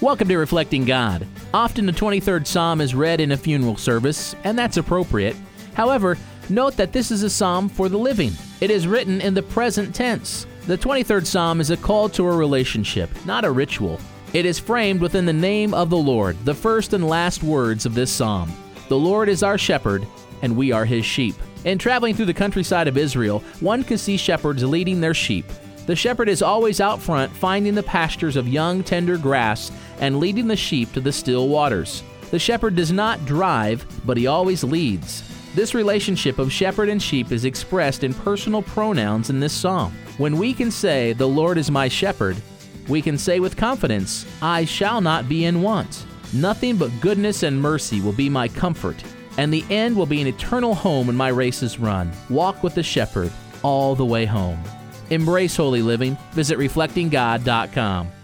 Welcome to Reflecting God. Often the 23rd Psalm is read in a funeral service, and that's appropriate. However, note that this is a psalm for the living. It is written in the present tense. The 23rd Psalm is a call to a relationship, not a ritual. It is framed within the name of the Lord, the first and last words of this psalm. The Lord is our shepherd, and we are his sheep. In traveling through the countryside of Israel, one can see shepherds leading their sheep. The shepherd is always out front, finding the pastures of young, tender grass and leading the sheep to the still waters. The shepherd does not drive, but he always leads. This relationship of shepherd and sheep is expressed in personal pronouns in this psalm. When we can say, "The Lord is my shepherd," we can say with confidence, "I shall not be in want. Nothing but goodness and mercy will be my comfort, and the end will be an eternal home when my race is run. Walk with the shepherd all the way home." Embrace holy living. Visit reflectinggod.com.